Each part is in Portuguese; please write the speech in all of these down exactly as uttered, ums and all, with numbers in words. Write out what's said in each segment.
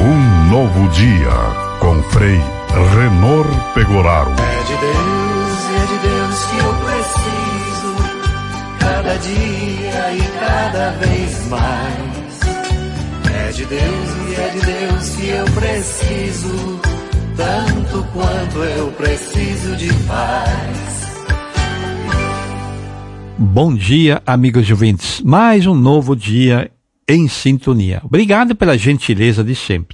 Um novo dia com Frei Renor Pegoraro. É de Deus, é de Deus que eu preciso, cada dia e cada vez mais. É de Deus e é de Deus que eu preciso, tanto quanto eu preciso de paz. Bom dia, amigos ouvintes. Mais um novo dia em sintonia. Obrigado pela gentileza de sempre.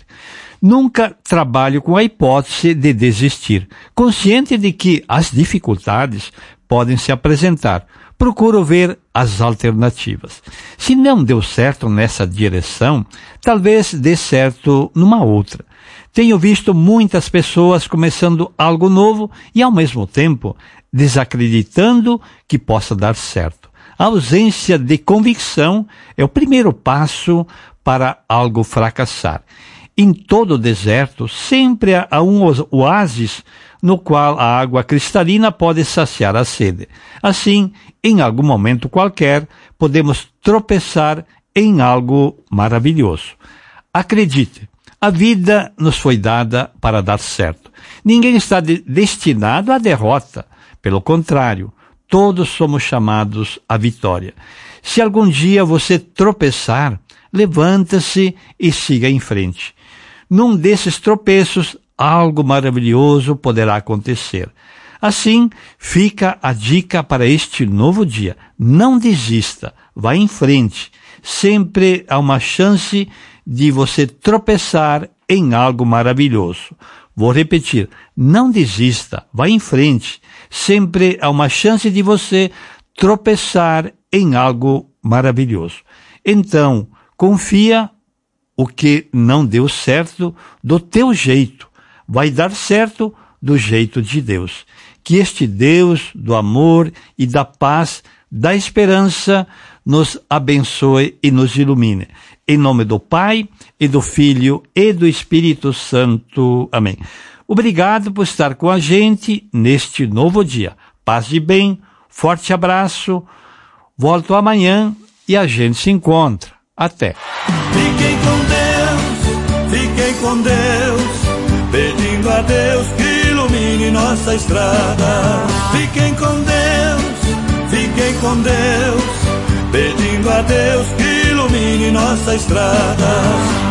Nunca trabalho com a hipótese de desistir, consciente de que as dificuldades podem se apresentar. Procuro ver as alternativas. Se não deu certo nessa direção, talvez dê certo numa outra. Tenho visto muitas pessoas começando algo novo e, ao mesmo tempo, desacreditando que possa dar certo. A ausência de convicção é o primeiro passo para algo fracassar. Em todo o deserto, sempre há um oásis no qual a água cristalina pode saciar a sede. Assim, em algum momento qualquer, podemos tropeçar em algo maravilhoso. Acredite, a vida nos foi dada para dar certo. Ninguém está de- destinado à derrota. Pelo contrário, todos somos chamados à vitória. Se algum dia você tropeçar, levanta-se e siga em frente. Num desses tropeços, algo maravilhoso poderá acontecer. Assim, fica a dica para este novo dia. Não desista, vá em frente. Sempre há uma chance de você tropeçar em algo maravilhoso. Vou repetir, não desista, vá em frente. Sempre há uma chance de você tropeçar em algo maravilhoso. Então, confia. O que não deu certo do teu jeito, vai dar certo do jeito de Deus. Que este Deus do amor e da paz, da esperança, nos abençoe e nos ilumine. Em nome do Pai, e do Filho, e do Espírito Santo. Amém. Obrigado por estar com a gente neste novo dia. Paz e bem, forte abraço. Volto amanhã e a gente se encontra. Até. Fiquem com Deus, fiquem com Deus, pedindo a Deus que ilumine nossa estrada. Fiquem com Deus, fiquem com Deus, pedindo a Deus que ilumine nossa estrada.